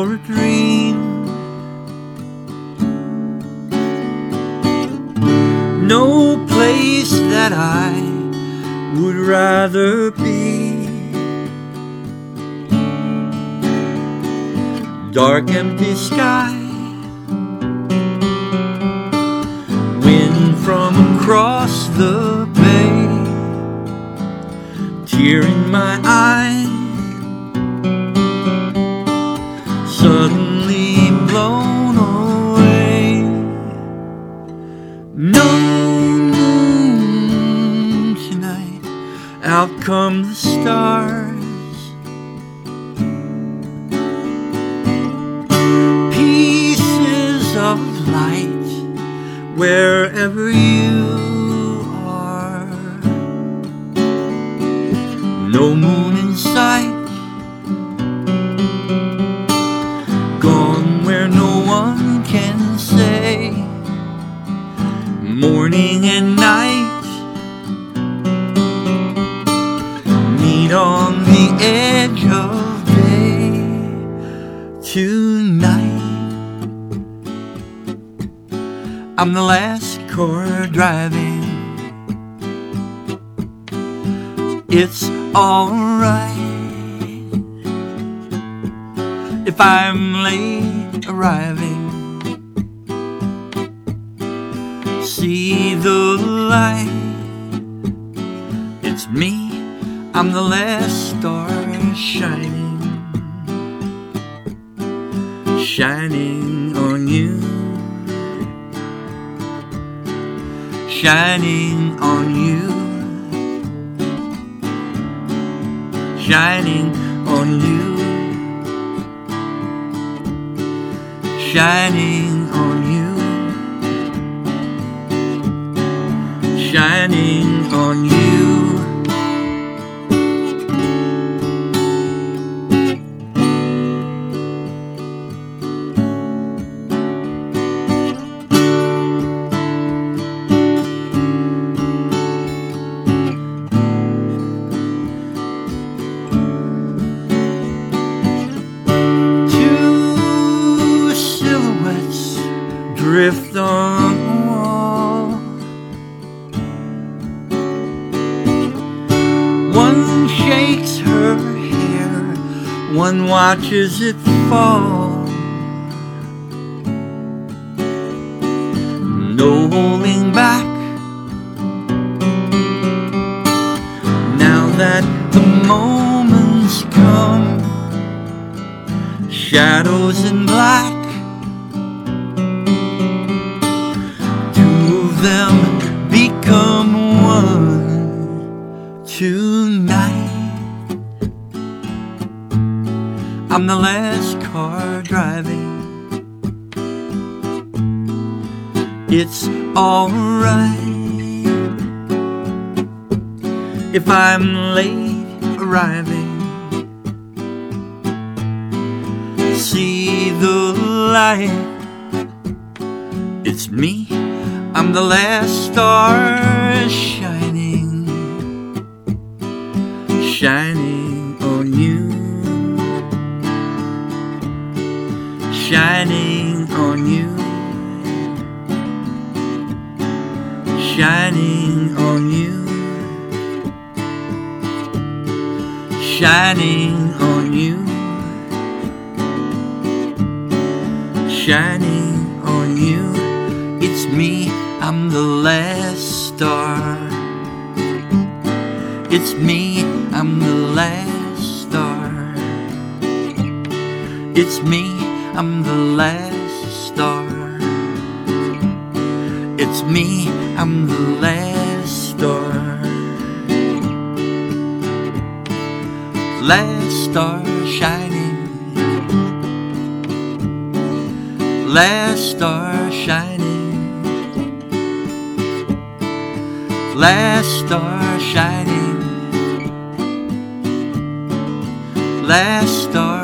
or a dream. No place that I would rather be. Dark empty sky, wind from across the bay, tear in my eye, suddenly blown away. No moon tonight, out come the stars. Of light wherever you are. No moon in sight, gone where no one can say. Morning and night meet on the edge of day. Tonight I'm the last car driving. It's alright if I'm late arriving. See the light, it's me, I'm the last star shining, shining on you. Shining on you, shining on you, shining on you, shining on you. Drift on the wall. One shakes her hair, one watches it fall. No holding back, now that the moment's come. Shadows in black, them become one. Tonight I'm the last car driving. It's alright if I'm late arriving. See the light, it's me, I'm the last star shining, shining on you, shining on you, shining on you, shining on you, shining on you. It's me, I'm the last star. It's me, I'm the last star. It's me, I'm the last star. It's me, I'm the last star. Last star shining, last star shining, last star shining, last star